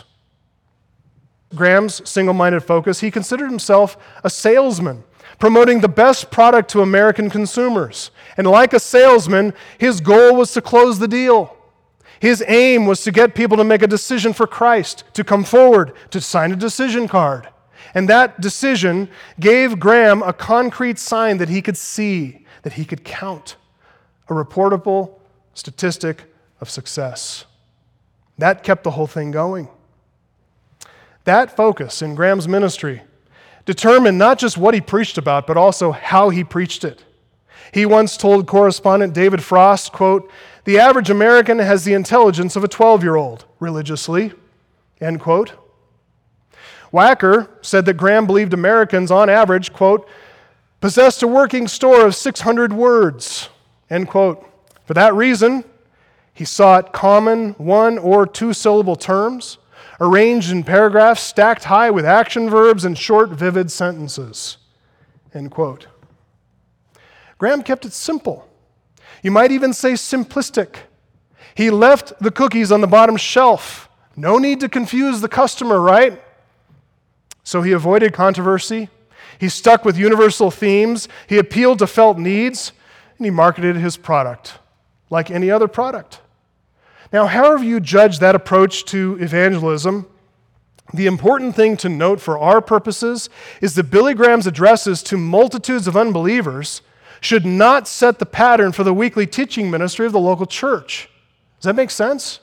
Graham's single-minded focus, he considered himself a salesman, promoting the best product to American consumers. And like a salesman, his goal was to close the deal. His aim was to get people to make a decision for Christ, to come forward, to sign a decision card. And that decision gave Graham a concrete sign that he could see, that he could count, a reportable statistic of success. That kept the whole thing going. That focus in Graham's ministry determined not just what he preached about, but also how he preached it. He once told correspondent David Frost, quote, "The average American has the intelligence of a 12-year-old, religiously," end quote. Wacker said that Graham believed Americans, on average, quote, "possessed a working store of 600 words," end quote. For that reason, he sought common one- or two-syllable terms, arranged in paragraphs stacked high with action verbs and short, vivid sentences, end quote. Graham kept it simple. You might even say simplistic. He left the cookies on the bottom shelf. No need to confuse the customer, right? So he avoided controversy. He stuck with universal themes. He appealed to felt needs, and he marketed his product like any other product. Now, however you judge that approach to evangelism, the important thing to note for our purposes is that Billy Graham's addresses to multitudes of unbelievers should not set the pattern for the weekly teaching ministry of the local church. Does that make sense?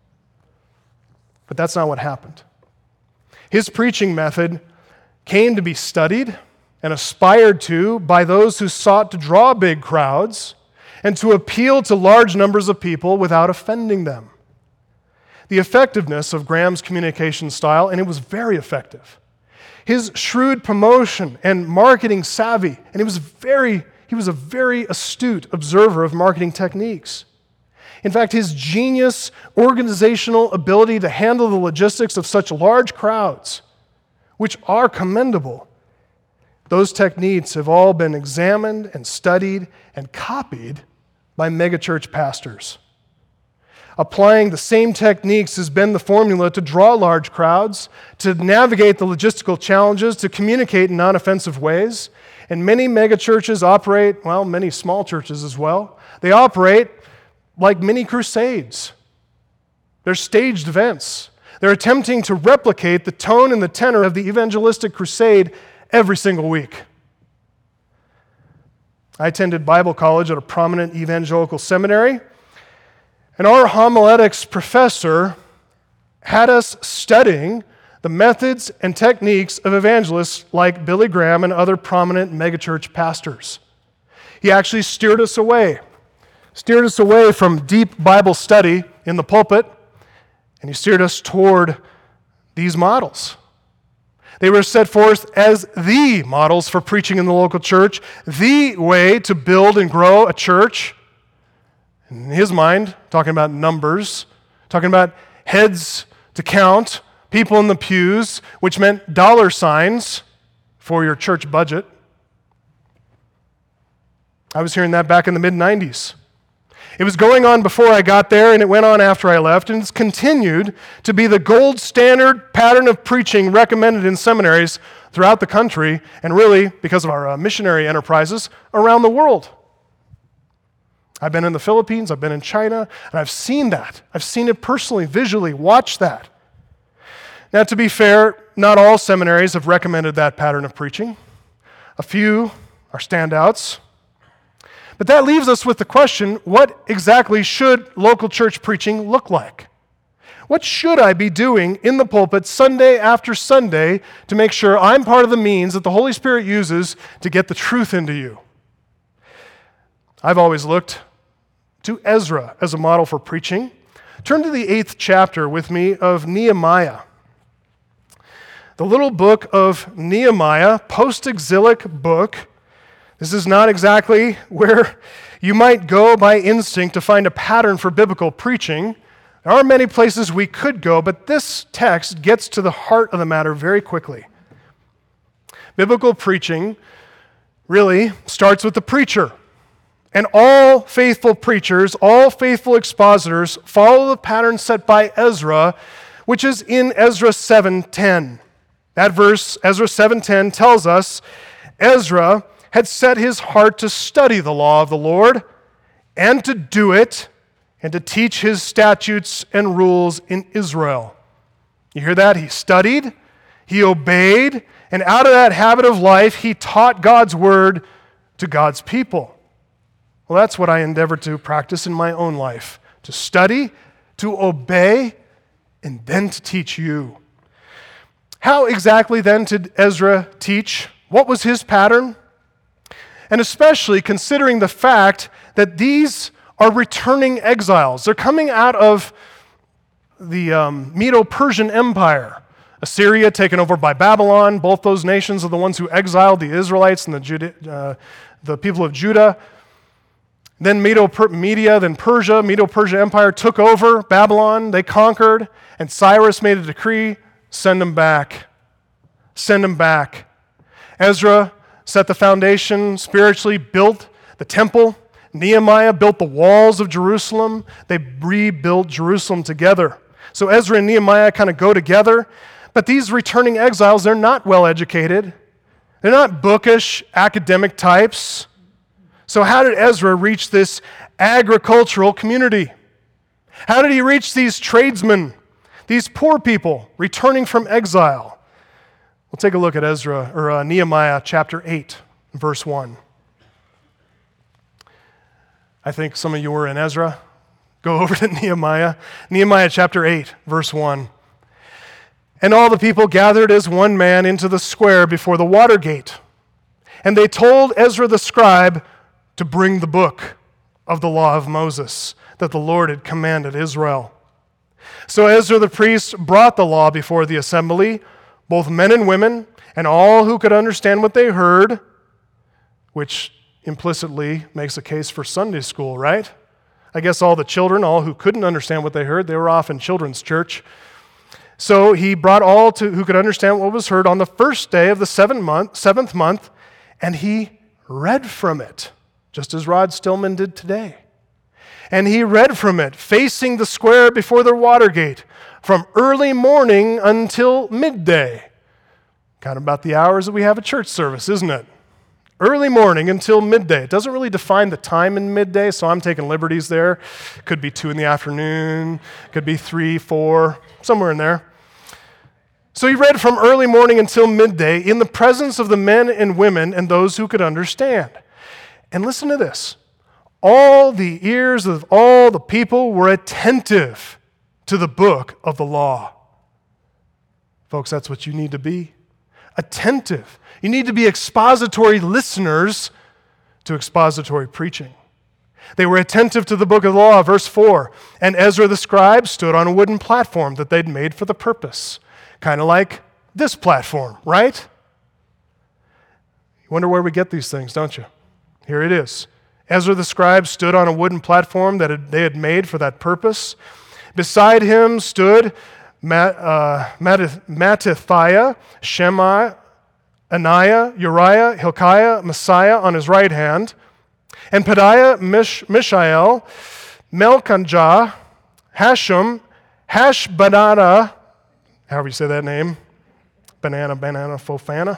But that's not what happened. His preaching method came to be studied and aspired to by those who sought to draw big crowds and to appeal to large numbers of people without offending them. The effectiveness of Graham's communication style, and it was very effective, his shrewd promotion and marketing savvy, and he was a very astute observer of marketing techniques. In fact, his genius organizational ability to handle the logistics of such large crowds, which are commendable, those techniques have all been examined and studied and copied by megachurch pastors. applying the same techniques has been the formula to draw large crowds, to navigate the logistical challenges, to communicate in non-offensive ways. And many megachurches operate, well, many small churches as well, they operate like mini crusades. They're staged events. They're attempting to replicate the tone and the tenor of the evangelistic crusade every single week. I attended Bible college at a prominent evangelical seminary, and our homiletics professor had us studying the methods and techniques of evangelists like Billy Graham and other prominent megachurch pastors. He actually steered us away from deep Bible study in the pulpit, and he steered us toward these models. They were set forth as the models for preaching in the local church, the way to build and grow a church. In his mind, talking about numbers, talking about heads to count, people in the pews, which meant dollar signs for your church budget. I was hearing that back in the mid-90s. It was going on before I got there, and it went on after I left, and it's continued to be the gold standard pattern of preaching recommended in seminaries throughout the country, and really, because of our missionary enterprises, around the world. I've been in the Philippines, I've been in China, and I've seen that. I've seen it personally, visually, watched that. Now, to be fair, not all seminaries have recommended that pattern of preaching. A few are standouts. But that leaves us with the question, what exactly should local church preaching look like? What should I be doing in the pulpit Sunday after Sunday to make sure I'm part of the means that the Holy Spirit uses to get the truth into you? I've always looked to Ezra as a model for preaching. Turn to the 8th chapter with me of Nehemiah. The little book of Nehemiah, post-exilic book. This is not exactly where you might go by instinct to find a pattern for biblical preaching. There are many places we could go, but this text gets to the heart of the matter very quickly. Biblical preaching really starts with the preacher. And all faithful preachers, all faithful expositors follow the pattern set by Ezra, which is in Ezra 7:10. That verse, Ezra 7:10, tells us Ezra had set his heart to study the law of the Lord and to do it and to teach his statutes and rules in Israel. You hear that? He studied, he obeyed, and out of that habit of life, he taught God's word to God's people. Well, that's what I endeavor to practice in my own life, to study, to obey, and then to teach you. How exactly then did Ezra teach? What was his pattern? And especially considering the fact that these are returning exiles. They're coming out of the Medo-Persian Empire. Assyria taken over by Babylon. Both those nations are the ones who exiled the Israelites and the people of Judah. Then Media, then Persia. Medo-Persia Empire took over Babylon. They conquered. And Cyrus made a decree, send them back. Send them back. Ezra set the foundation spiritually, built the temple. Nehemiah built the walls of Jerusalem. They rebuilt Jerusalem together. So Ezra and Nehemiah kind of go together. But these returning exiles, they're not well educated. They're not bookish, academic types. So how did Ezra reach this agricultural community? How did he reach these tradesmen, these poor people returning from exile? We'll take a look at Nehemiah chapter 8, verse 1. I think some of you were in Ezra. Go over to Nehemiah. Nehemiah chapter 8, verse 1. And all the people gathered as one man into the square before the water gate. And they told Ezra the scribe to bring the book of the law of Moses that the Lord had commanded Israel. So Ezra the priest brought the law before the assembly, both men and women, and all who could understand what they heard, which implicitly makes a case for Sunday school, right? I guess all the children, all who couldn't understand what they heard, they were off in children's church. So he brought all who could understand what was heard on the first day of the seventh month, and he read from it, just as Rod Stillman did today. And he read from it, facing the square before the water gate, from early morning until midday. Kind of about the hours that we have a church service, isn't it? Early morning until midday. It doesn't really define the time in midday, so I'm taking liberties there. Could be 2 in the afternoon, could be 3, 4, somewhere in there. So he read from early morning until midday in the presence of the men and women and those who could understand. And listen to this. All the ears of all the people were attentive to the book of the law. Folks, that's what you need to be. Attentive. You need to be expository listeners to expository preaching. They were attentive to the book of the law, verse 4. And Ezra the scribe stood on a wooden platform that they'd made for the purpose. Kind of like this platform, right? You wonder where we get these things, don't you? Here it is. Ezra the scribe stood on a wooden platform that they had made for that purpose. Beside him stood Mattithiah, Shema, Ananiah, Uriah, Hilkiah, Messiah on his right hand, and Pedaiah, Mishael, Melchijah, Hashum, Hashbadana, however you say that name, banana, fofana,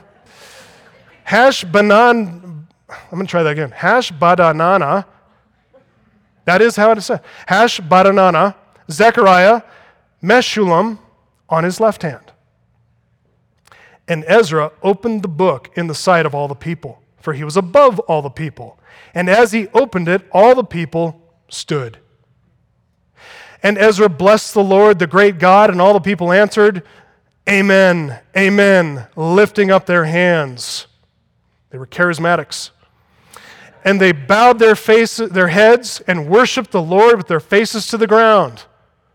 I'm going to try that again. Hashbadanana, that is how it is said. Hashbadanana, Zechariah, Meshullam on his left hand. And Ezra opened the book in the sight of all the people, for he was above all the people. And as he opened it, all the people stood. And Ezra blessed the Lord, the great God, and all the people answered, Amen, amen, lifting up their hands. They were charismatics. And they bowed their heads and worshiped the Lord with their faces to the ground.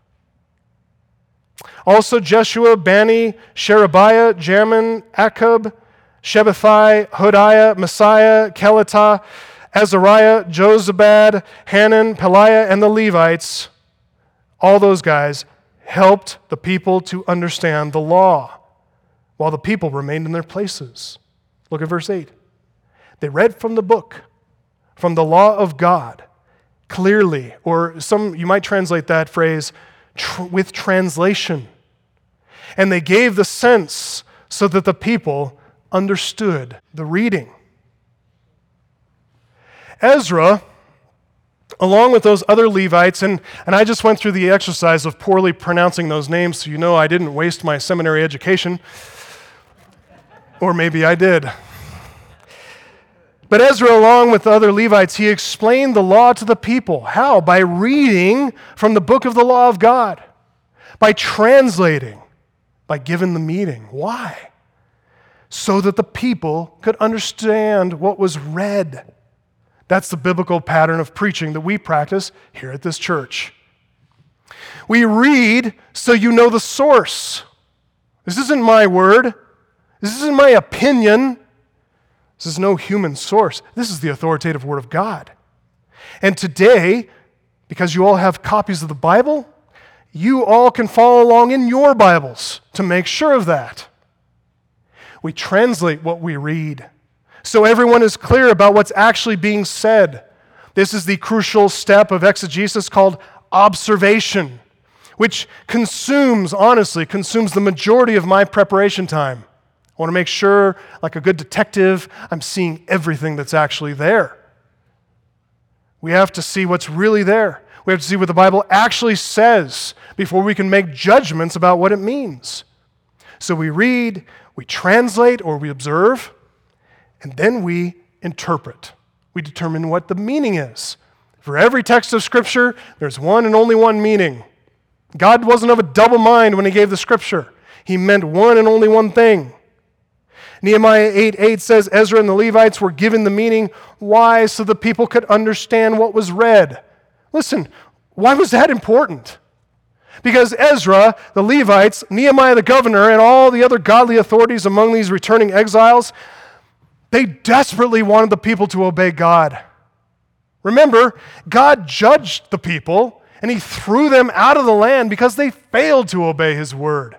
Also Jeshua, Bani, Sherebiah, Jamin, Akub, Shabbathai, Hodiah, Messiah, Kelita, Azariah, Jozabad, Hanan, Peliah, and the Levites, all those guys helped the people to understand the law while the people remained in their places. Look at verse 8. They read from the book, from the law of God, clearly, or you might translate that phrase with translation. And they gave the sense so that the people understood the reading. Ezra, along with those other Levites, and I just went through the exercise of poorly pronouncing those names, so you know I didn't waste my seminary education. Or maybe I did. But Ezra, along with the other Levites, he explained the law to the people. How? By reading from the book of the law of God. By translating. By giving the meaning. Why? So that the people could understand what was read. That's the biblical pattern of preaching that we practice here at this church. We read so you know the source. This isn't my word. This isn't my opinion. This is no human source. This is the authoritative Word of God. And today, because you all have copies of the Bible, you all can follow along in your Bibles to make sure of that. We translate what we read so everyone is clear about what's actually being said. This is the crucial step of exegesis called observation, which honestly consumes the majority of my preparation time. I want to make sure, like a good detective, I'm seeing everything that's actually there. We have to see what's really there. We have to see what the Bible actually says before we can make judgments about what it means. So we read, we translate, or we observe, and then we interpret. We determine what the meaning is. For every text of Scripture, there's one and only one meaning. God wasn't of a double mind when He gave the Scripture. He meant one and only one thing. Nehemiah 8:8 says Ezra and the Levites were given the meaning. Why? So the people could understand what was read. Listen, why was that important? Because Ezra, the Levites, Nehemiah the governor, and all the other godly authorities among these returning exiles, they desperately wanted the people to obey God. Remember, God judged the people, and He threw them out of the land because they failed to obey His word.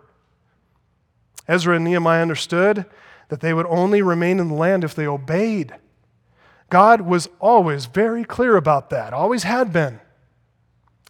Ezra and Nehemiah understood that they would only remain in the land if they obeyed. God was always very clear about that, always had been.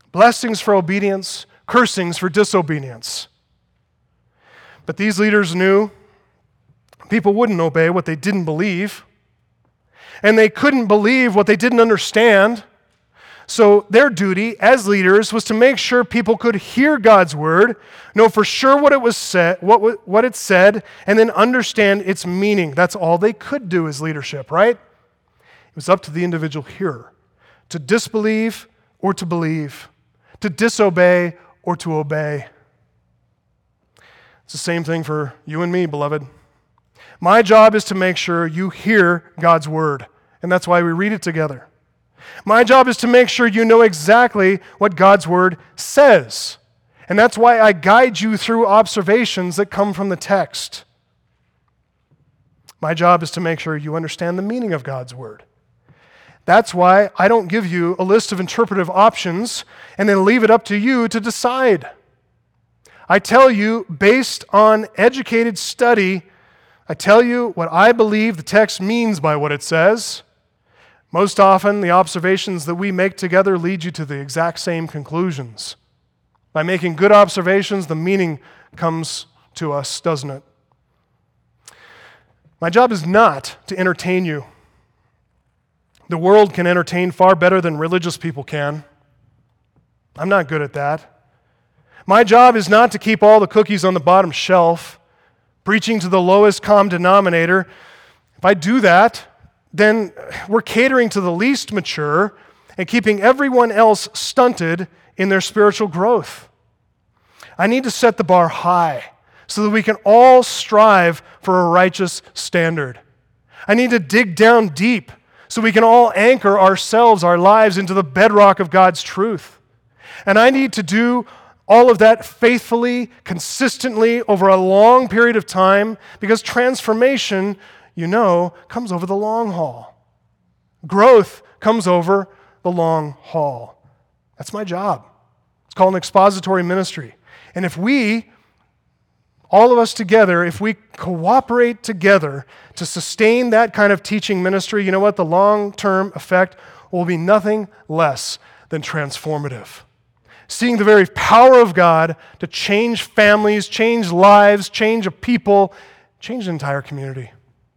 blessings for obedience, cursings for disobedience. But these leaders knew people wouldn't obey what they didn't believe, and they couldn't believe what they didn't understand. So their duty as leaders was to make sure people could hear God's word, know for sure what it was said, what it said, and then understand its meaning. That's all they could do as leadership, right? It was up to the individual hearer to disbelieve or to believe, to disobey or to obey. It's the same thing for you and me, beloved. My job is to make sure you hear God's word, and that's why we read it together. My job is to make sure you know exactly what God's word says, and that's why I guide you through observations that come from the text. My job is to make sure you understand the meaning of God's word. That's why I don't give you a list of interpretive options and then leave it up to you to decide. I tell you, based on educated study, I tell you what I believe the text means by what it says. Most often, the observations that we make together lead you to the exact same conclusions. By making good observations, the meaning comes to us, doesn't it? My job is not to entertain you. The world can entertain far better than religious people can. I'm not good at that. My job is not to keep all the cookies on the bottom shelf, preaching to the lowest common denominator. If I do that, then we're catering to the least mature and keeping everyone else stunted in their spiritual growth. I need to set the bar high so that we can all strive for a righteous standard. I need to dig down deep so we can all anchor ourselves, our lives, into the bedrock of God's truth. And I need to do all of that faithfully, consistently, over a long period of time, because transformation, comes over the long haul. Growth comes over the long haul. That's my job. It's called an expository ministry. And if we, all of us together, if we cooperate together to sustain that kind of teaching ministry, you know what? The long-term effect will be nothing less than transformative. Seeing the very power of God to change families, change lives, change a people, change an entire community.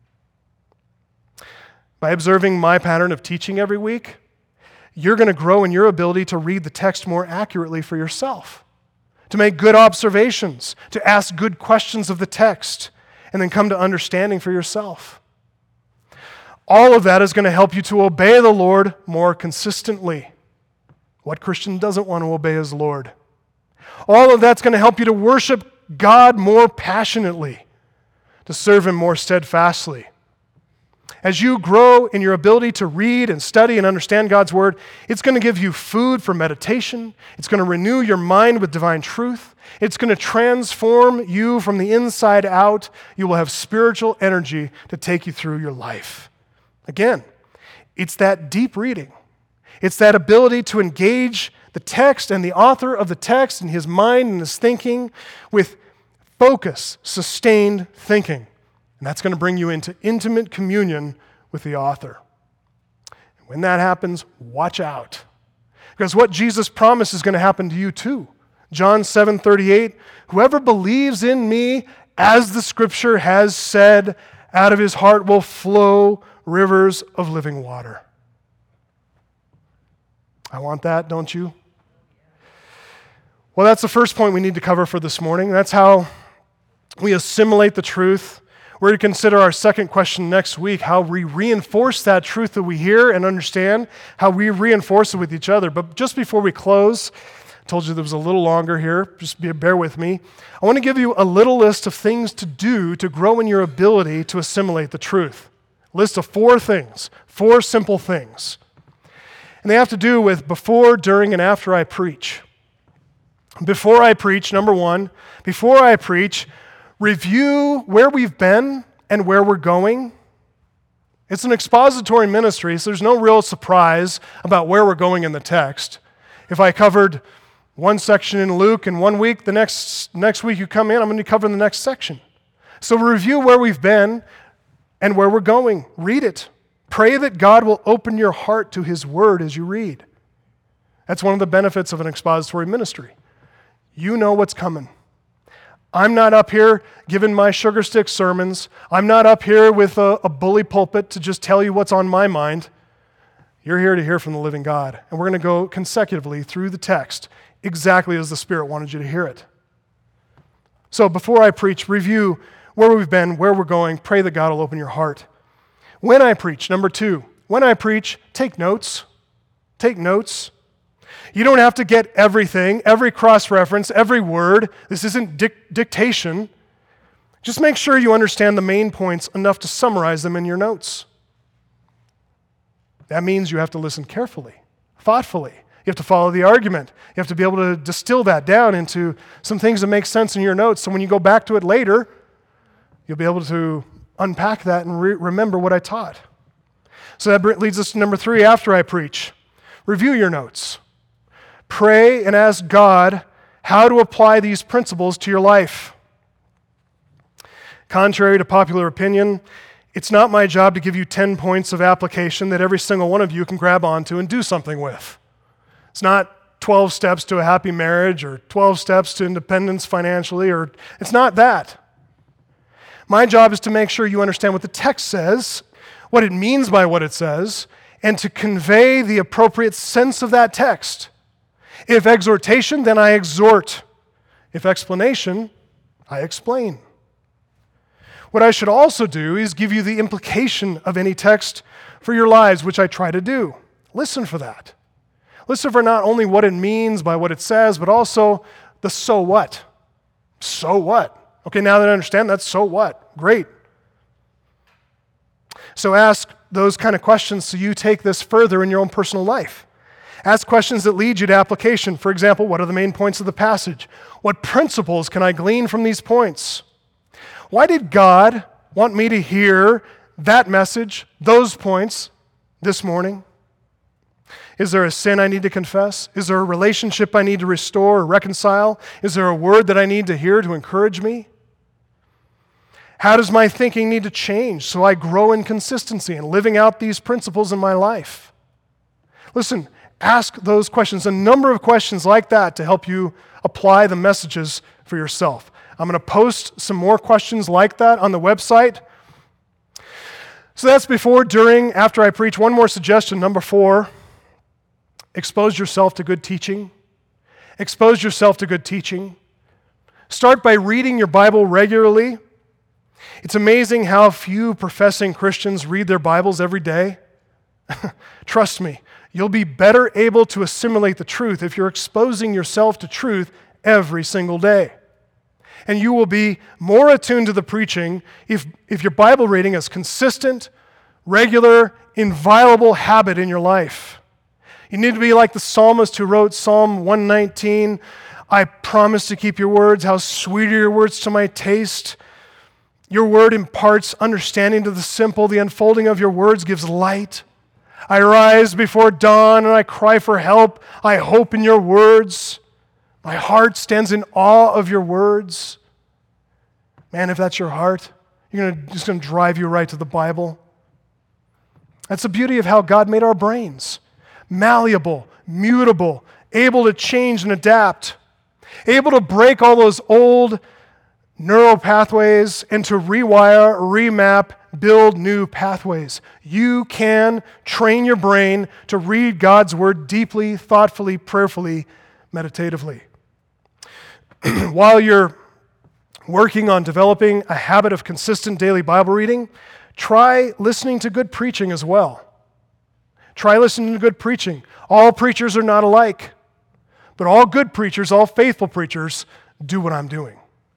By observing my pattern of teaching every week, you're going to grow in your ability to read the text more accurately for yourself, to make good observations, to ask good questions of the text, and then come to understanding for yourself. All of that is going to help you to obey the Lord more consistently. What Christian doesn't want to obey his Lord? All of that's going to help you to worship God more passionately, to serve Him more steadfastly. As you grow in your ability to read and study and understand God's Word, it's going to give you food for meditation. It's going to renew your mind with divine truth. It's going to transform you from the inside out. You will have spiritual energy to take you through your life. Again, it's that deep reading. It's that ability to engage the text and the author of the text and his mind and his thinking with focus, sustained thinking. And that's going to bring you into intimate communion with the author. And when that happens, watch out. Because what Jesus promised is going to happen to you too. John 7:38, whoever believes in me, as the scripture has said, out of his heart will flow rivers of living water. I want that, don't you? Well, that's the first point we need to cover for this morning. That's how we assimilate the truth. We're going to consider our second question next week, how we reinforce that truth that we hear and understand, how we reinforce it with each other. But just before we close, I told you there was a little longer here, just bear with me. I want to give you a little list of things to do to grow in your ability to assimilate the truth. A list of 4 things, 4 simple things. And they have to do with before, during, and after I preach. Before I preach, number 1, before I preach, review where we've been and where we're going. It's an expository ministry, so there's no real surprise about where we're going in the text. If I covered one section in Luke in 1 week, the next week you come in, I'm going to cover the next section. So review where we've been and where we're going. Read it. Pray that God will open your heart to His Word as you read. That's one of the benefits of an expository ministry. You know what's coming. I'm not up here giving my sugar stick sermons. I'm not up here with a bully pulpit to just tell you what's on my mind. You're here to hear from the living God. And we're going to go consecutively through the text exactly as the Spirit wanted you to hear it. So before I preach, review where we've been, where we're going. Pray that God will open your heart. When I preach, number 2, when I preach, take notes. Take notes. You don't have to get everything, every cross-reference, every word. This isn't dictation. Just make sure you understand the main points enough to summarize them in your notes. That means you have to listen carefully, thoughtfully. You have to follow the argument. You have to be able to distill that down into some things that make sense in your notes. So when you go back to it later, you'll be able to unpack that and remember what I taught. So that leads us to number 3, after I preach. Review your notes. Pray and ask God how to apply these principles to your life. Contrary to popular opinion, it's not my job to give you 10 points of application that every single one of you can grab onto and do something with. It's not 12 steps to a happy marriage or 12 steps to independence financially, or it's not that. My job is to make sure you understand what the text says, what it means by what it says, and to convey the appropriate sense of that text. If exhortation, then I exhort. If explanation, I explain. What I should also do is give you the implication of any text for your lives, which I try to do. Listen for that. Listen for not only what it means by what it says, but also the so what. So what? Okay, now that I understand that, so what? Great. So ask those kind of questions so you take this further in your own personal life. Ask questions that lead you to application. For example, what are the main points of the passage? What principles can I glean from these points? Why did God want me to hear that message, those points, this morning? Is there a sin I need to confess? Is there a relationship I need to restore or reconcile? Is there a word that I need to hear to encourage me? How does my thinking need to change so I grow in consistency in living out these principles in my life? Listen, ask those questions, a number of questions like that to help you apply the messages for yourself. I'm going to post some more questions like that on the website. So that's before, during, after I preach. One more suggestion, number 4. Expose yourself to good teaching. Expose yourself to good teaching. Start by reading your Bible regularly. It's amazing how few professing Christians read their Bibles every day. Trust me, you'll be better able to assimilate the truth if you're exposing yourself to truth every single day. And you will be more attuned to the preaching if your Bible reading is consistent, regular, inviolable habit in your life. You need to be like the psalmist who wrote Psalm 119, I promise to keep your words, how sweet are your words to my taste. Your word imparts understanding to the simple. The unfolding of your words gives light. I rise before dawn and I cry for help. I hope in your words. My heart stands in awe of your words. Man, if that's your heart, it's going to drive you right to the Bible. That's the beauty of how God made our brains. Malleable, mutable, able to change and adapt, able to break all those old neural pathways and to rewire, remap, build new pathways. You can train your brain to read God's word deeply, thoughtfully, prayerfully, meditatively. While you're working on developing a habit of consistent daily Bible reading, try listening to good preaching as well. Try listening to good preaching. All preachers are not alike, but all good preachers, all faithful preachers, do what I'm doing.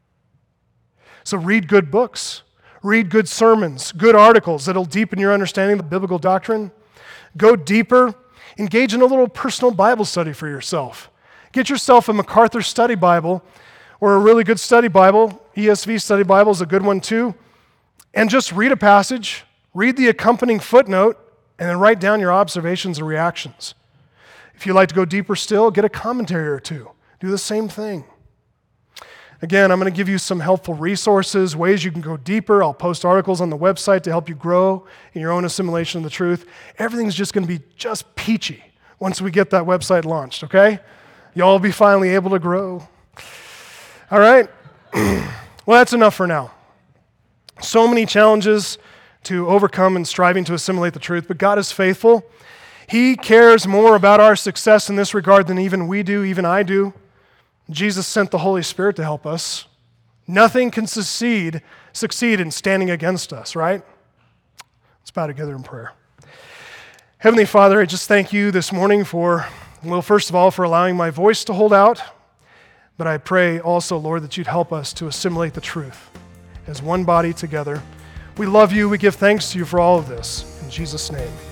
So read good books, read good sermons, good articles that'll deepen your understanding of biblical doctrine. Go deeper, engage in a little personal Bible study for yourself. Get yourself a MacArthur Study Bible or a really good study Bible. ESV Study Bible is a good one too. And just read a passage, read the accompanying footnote, and then write down your observations and reactions. If you'd like to go deeper still, get a commentary or two. Do the same thing. Again, I'm going to give you some helpful resources, ways you can go deeper. I'll post articles on the website to help you grow in your own assimilation of the truth. Everything's just going to be just peachy. once we get that website launched, okay? Y'all will be finally able to grow. All right? Well, that's enough for now. So many challenges to overcome and striving to assimilate the truth, but God is faithful. He cares more about our success in this regard than even we do, even I do. Jesus sent the Holy Spirit to help us. Nothing can succeed in standing against us, right? Let's bow together in prayer. Heavenly Father, I just thank you this morning for, well, first of all, for allowing my voice to hold out, but I pray also, Lord, that you'd help us to assimilate the truth as one body together. We love you. We give thanks to you for all of this. In Jesus' name.